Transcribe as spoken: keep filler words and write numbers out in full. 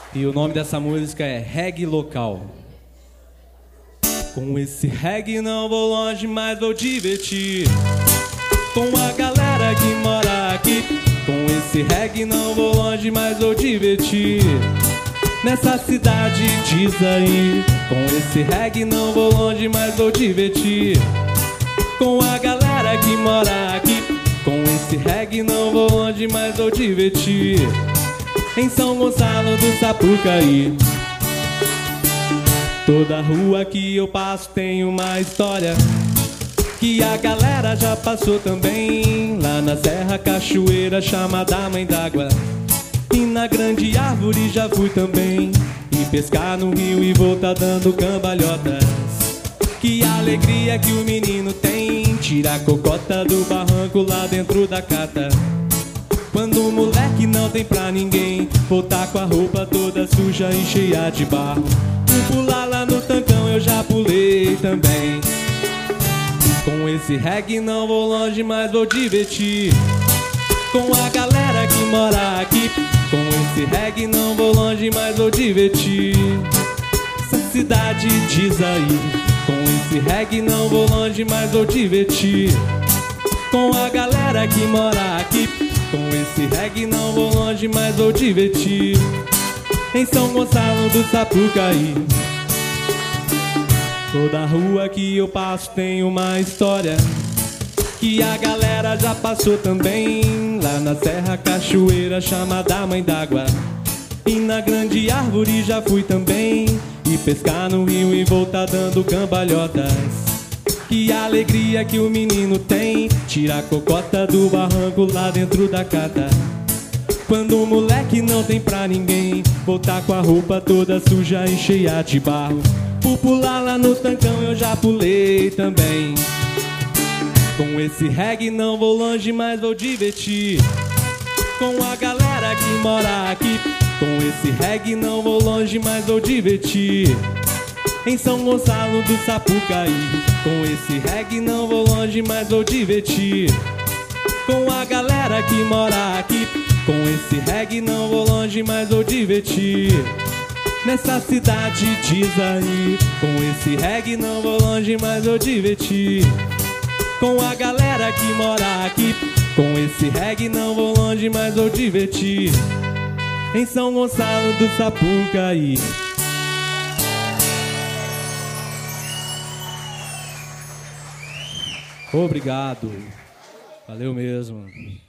E o nome dessa música é Reggae Local. Com esse reggae não vou longe, mas vou divertir com a galera que mora aqui. Com esse reggae não vou longe, mas vou divertir nessa cidade, diz aí. Com esse reggae não vou longe, mas vou divertir com a galera que mora aqui. Com esse reggae não vou longe, mas vou divertir em São Gonçalo do Sapucaí. Toda rua que eu passo tem uma história que a galera já passou também. Lá na Serra Cachoeira, chamada Mãe d'Água, e na Grande Árvore já fui também. E pescar no rio e voltar dando cambalhotas. Que alegria que o menino tem, tirar a cocota do barranco lá dentro da cata. Quando o moleque não tem pra ninguém, voltar com a roupa toda suja e cheia de barro. Por pular lá no tancão eu já pulei também. Com esse reggae não vou longe, mas vou divertir com a galera que mora aqui. Com esse reggae não vou longe, mas vou divertir essa cidade, diz aí. Com esse reggae não vou longe, mas vou divertir com a galera que mora aqui. Com esse reggae não vou longe, mas vou divertir em São Gonçalo do Sapucaí. Toda rua que eu passo tem uma história que a galera já passou também. Lá na Serra Cachoeira, chamada Mãe d'Água, e na Grande Árvore já fui também. E pescar no rio e voltar dando cambalhotas. Que alegria que o menino tem, tirar a cocota do barranco lá dentro da cata. Quando o moleque não tem pra ninguém, voltar com a roupa toda suja e cheia de barro. Por pular lá no tancão eu já pulei também. Com esse reggae não vou longe, mas vou divertir com a galera que mora aqui. Com esse reggae não vou longe, mas vou divertir em São Gonçalo do Sapucaí. Com esse reggae não vou longe, mas vou divertir com a galera que mora aqui. Com esse reggae não vou longe, mas vou divertir nessa cidade, diz aí. Com esse reggae não vou longe, mas vou divertir com a galera que mora aqui. Com esse reggae não vou longe, mas vou divertir em São Gonçalo do Sapucaí. Obrigado. Valeu mesmo.